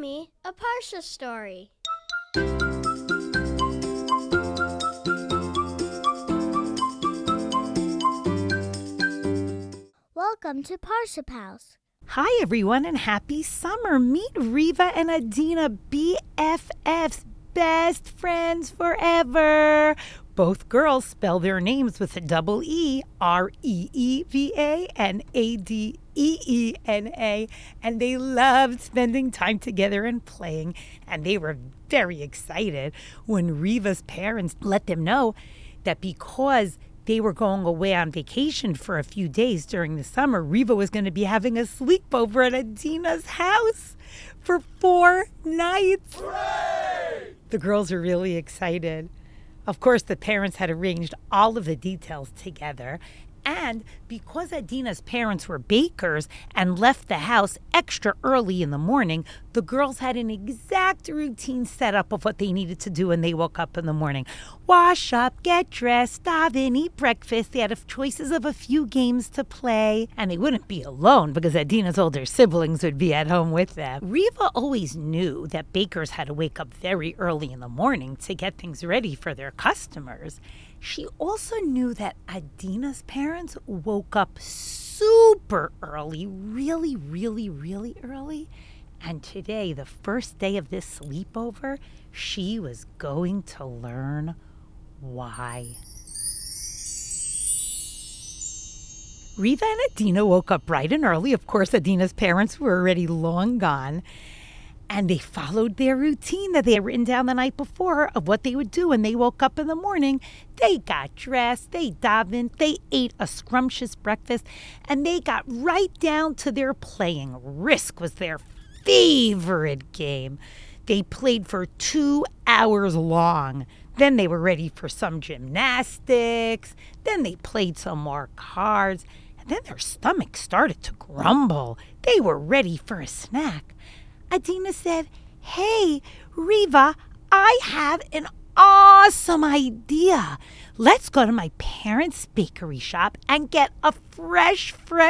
me a Parsha story. Welcome to Parsha Pals. Hi, everyone, and happy summer. Meet Riva and Adina, BFFs, best friends forever. Both girls spell their names with a double E, Reeva and Adeena, and they loved spending time together and playing, and they were very excited when Riva's parents let them know that because they were going away on vacation for a few days during the summer, Riva was going to be having a sleepover at Adina's house for 4 nighs. Hooray! The girls are really excited. Of course, the parents had arranged all of the details together. And because Adina's parents were bakers and left the house extra early in the morning, the girls had an exact routine set up of what they needed to do when they woke up in the morning. Wash up, get dressed, daven, eat breakfast. They had choices of a few games to play. And they wouldn't be alone because Adina's older siblings would be at home with them. Riva always knew that bakers had to wake up very early in the morning to get things ready for their customers. She also knew that Adina's parents woke up super early, really, really, really early. And today, the first day of this sleepover, she was going to learn why. Riva and Adina woke up bright and early. Of course, Adina's parents were already long gone. And they followed their routine that they had written down the night before of what they would do when they woke up in the morning. They got dressed, they davened, they ate a scrumptious breakfast, and they got right down to their playing. Risk was their favorite game. They played for 2 hours long. Then they were ready for some gymnastics. Then they played some more cards. And then their stomachs started to grumble. They were ready for a snack. Adina said, "Hey, Riva, I have an awesome idea. Let's go to my parents' bakery shop and get a fresh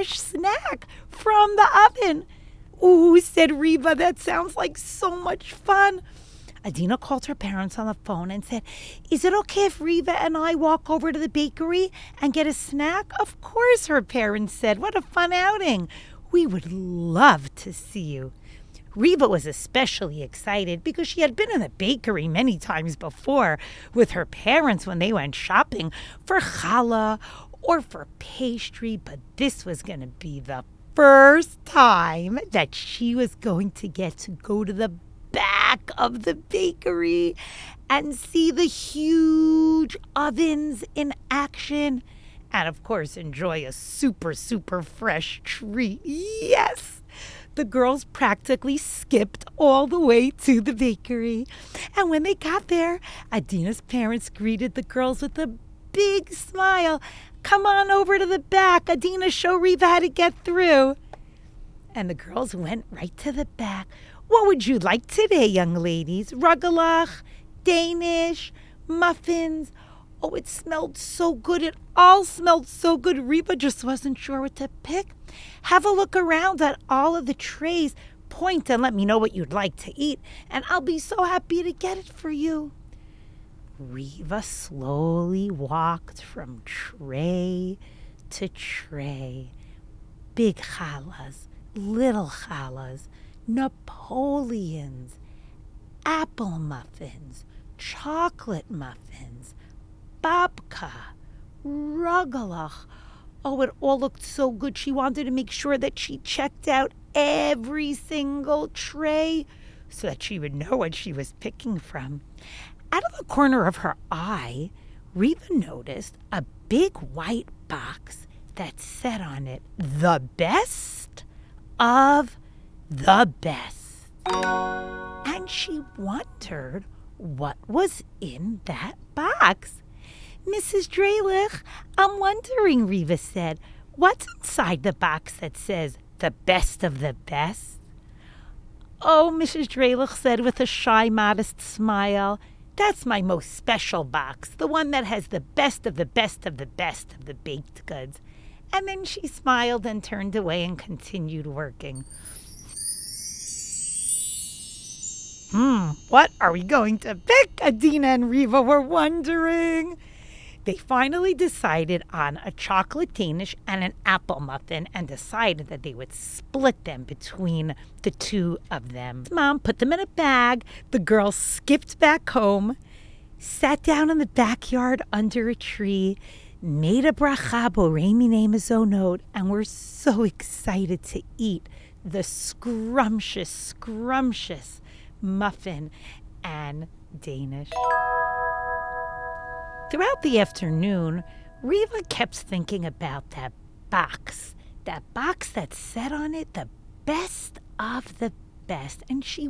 snack from the oven." "Ooh," said Riva, "that sounds like so much fun." Adina called her parents on the phone and said, "Is it okay if Riva and I walk over to the bakery and get a snack?" "Of course," her parents said. "What a fun outing. We would love to see you." Riva was especially excited because she had been in the bakery many times before with her parents when they went shopping for challah or for pastry, but this was going to be the first time that she was going to get to go to the back of the bakery and see the huge ovens in action and, of course, enjoy a super fresh treat. Yes! The girls practically skipped all the way to the bakery. And when they got there, Adina's parents greeted the girls with a big smile. "Come on over to the back. Adina, show Riva how to get through." And the girls went right to the back. "What would you like today, young ladies? Rugelach, Danish, muffins?" Oh, it smelled so good. It all smelled so good. Riva just wasn't sure what to pick. "Have a look around at all of the trays. Point and let me know what you'd like to eat, and I'll be so happy to get it for you." Riva slowly walked from tray to tray. Big challahs, little challahs, Napoleons, apple muffins, chocolate muffins, babka, rugelach. Oh, it all looked so good. She wanted to make sure that she checked out every single tray so that she would know what she was picking from. Out of the corner of her eye, Riva noticed a big white box that said on it, "The best of the best." And she wondered what was in that box. "Mrs. Draylich, I'm wondering," Riva said, "what's inside the box that says the best of the best?" "Oh," Mrs. Draylich said with a shy, modest smile, "that's my most special box, the one that has the best of the best of the best of the baked goods." And then she smiled and turned away and continued working. What are we going to pick? Adina and Riva were wondering. They finally decided on a chocolate Danish and an apple muffin and decided that they would split them between the two of them. Mom put them in a bag. The girls skipped back home, sat down in the backyard under a tree, made a bracha borei minei mazonot, and were so excited to eat the scrumptious muffin and Danish. Throughout the afternoon, Riva kept thinking about that box that said on it the best of the best. And she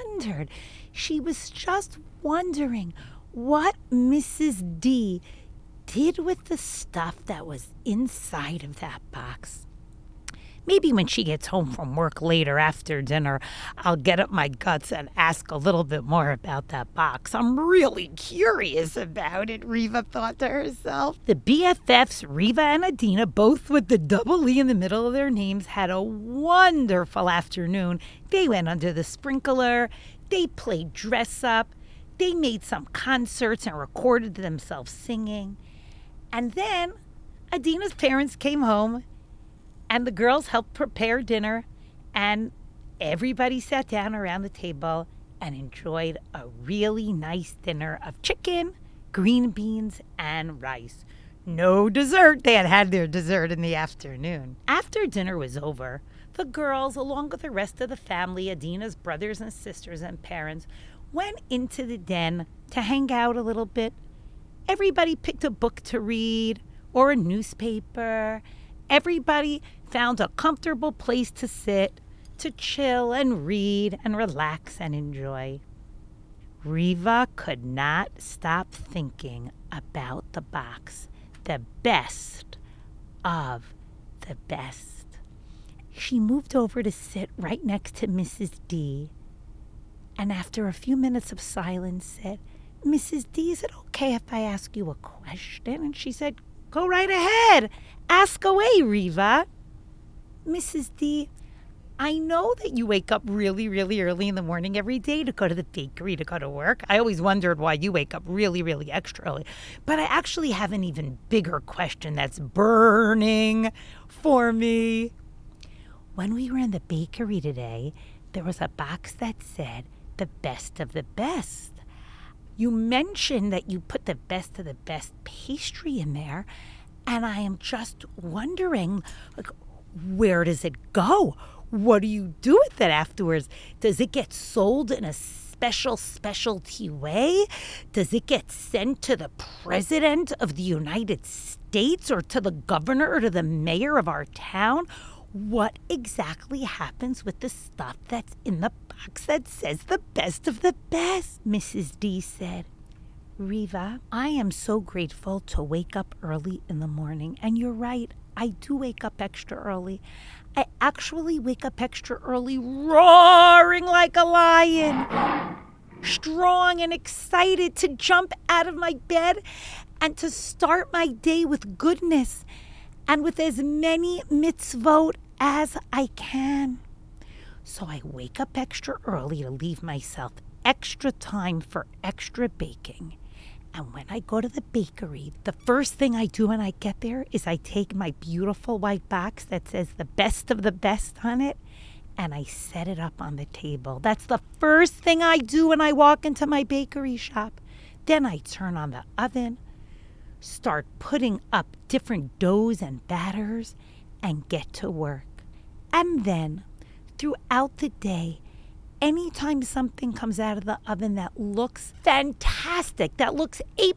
was just wondering what Mrs. D did with the stuff that was inside of that box. Maybe when she gets home from work later after dinner, I'll get up my guts and ask a little bit more about that box. I'm really curious about it, Riva thought to herself. The BFFs, Riva and Adina, both with the double E in the middle of their names, had a wonderful afternoon. They went under the sprinkler. They played dress up. They made some concerts and recorded themselves singing. And then Adina's parents came home, and the girls helped prepare dinner, and everybody sat down around the table and enjoyed a really nice dinner of chicken, green beans, and rice. No dessert. They had had their dessert in the afternoon. After dinner was over, the girls, along with the rest of the family, Adina's brothers and sisters and parents, went into the den to hang out a little bit. Everybody picked a book to read or a newspaper. Everybody found a comfortable place to sit, to chill and read and relax and enjoy. Riva could not stop thinking about the box, the best of the best. She moved over to sit right next to Mrs. D, and after a few minutes of silence said, "Mrs. D, is it okay if I ask you a question?" And she said, "Go right ahead. Ask away, Riva." "Mrs. D, I know that you wake up really, really early in the morning every day to go to the bakery to go to work. I always wondered why you wake up really, really extra early. But I actually have an even bigger question that's burning for me. When we were in the bakery today, there was a box that said the best of the best. You mentioned that you put the best of the best pastry in there, and I am just wondering, where does it go? What do you do with it afterwards? Does it get sold in a specialty way? Does it get sent to the President of the United States or to the governor or to the mayor of our town? What exactly happens with the stuff that's in the box that says the best of the best?" Mrs. D said, "Riva, I am so grateful to wake up early in the morning. And you're right, I do wake up extra early. I actually wake up extra early roaring like a lion, strong and excited to jump out of my bed and to start my day with goodness and with as many mitzvot as I can. So I wake up extra early to leave myself extra time for extra baking. And when I go to the bakery, the first thing I do when I get there is I take my beautiful white box that says the best of the best on it, and I set it up on the table. That's the first thing I do when I walk into my bakery shop. Then I turn on the oven, start putting up different doughs and batters, and get to work. And then, throughout the day, anytime something comes out of the oven that looks fantastic, that looks A+++,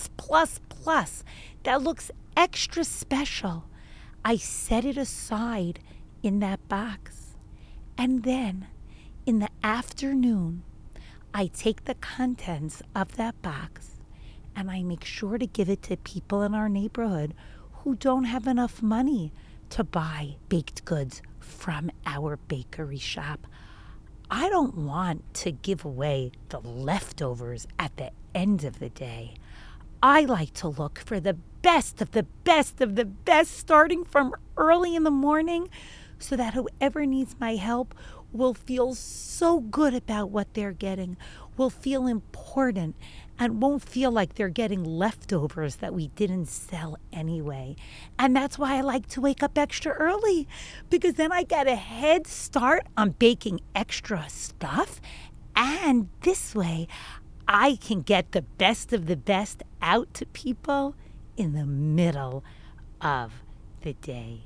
that looks extra special, I set it aside in that box. And then, in the afternoon, I take the contents of that box and I make sure to give it to people in our neighborhood who don't have enough money to buy baked goods from our bakery shop. I don't want to give away the leftovers at the end of the day. I like to look for the best of the best of the best starting from early in the morning so that whoever needs my help will feel so good about what they're getting, will feel important, and won't feel like they're getting leftovers that we didn't sell anyway. And that's why I like to wake up extra early, because then I get a head start on baking extra stuff. And this way, I can get the best of the best out to people in the middle of the day.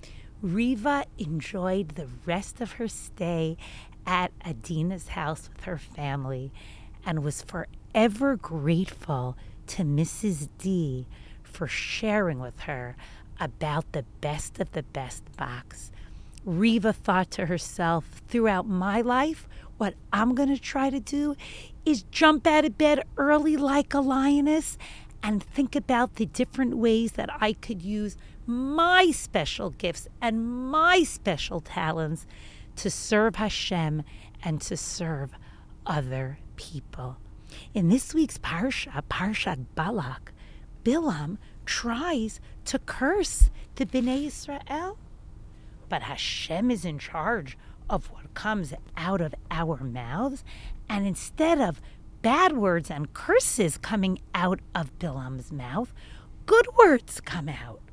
Riva enjoyed the rest of her stay at Adina's house with her family and was forever grateful to Mrs. D for sharing with her about the best of the best box. Riva thought to herself, throughout my life, what I'm going to try to do is jump out of bed early like a lioness and think about the different ways that I could use my special gifts and my special talents to serve Hashem and to serve other people. In this week's Parsha, Parshat Balak, Bilam tries to curse the Bnei Israel. But Hashem is in charge of what comes out of our mouths, and instead of bad words and curses coming out of Bilam's mouth, good words come out.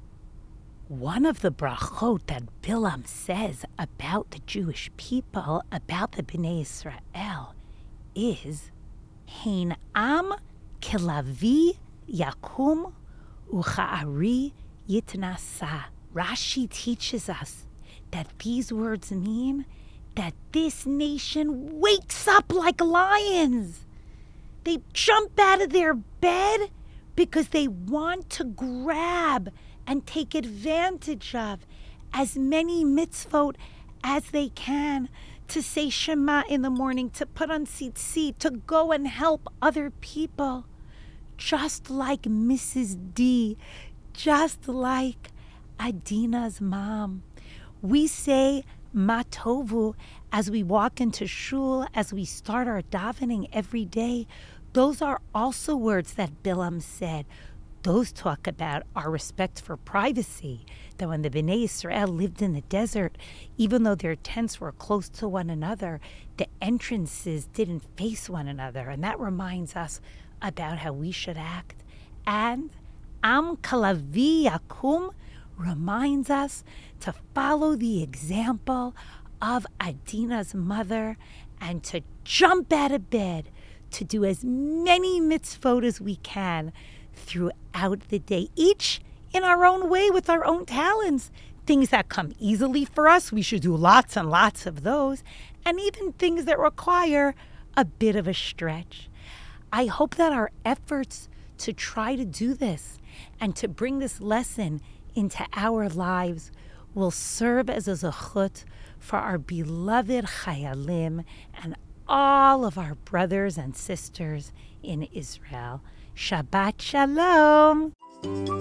One of the brachot that Bilam says about the Jewish people, about the Bnei Israel, is Hein am kilavi yakum ucha'ari yitnasa. Rashi teaches us that these words mean that this nation wakes up like lions. They jump out of their bed because they want to grab and take advantage of as many mitzvot as they can, to say Shema in the morning, to put on tzitzit, to go and help other people. Just like Mrs. D, just like Adina's mom. We say Matovu as we walk into shul, as we start our davening every day. Those are also words that Bilam said. Those talk about our respect for privacy, that when the Bnei Israel lived in the desert, even though their tents were close to one another, the entrances didn't face one another. And that reminds us about how we should act. And Am Kalavi Yakum reminds us to follow the example of Adina's mother and to jump out of bed to do as many mitzvot as we can throughout the day, each in our own way with our own talents. Things that come easily for us, we should do lots and lots of those, and even things that require a bit of a stretch. I hope that our efforts to try to do this and to bring this lesson into our lives will serve as a zechut for our beloved Chayalim and all of our brothers and sisters in Israel. Shabbat Shalom.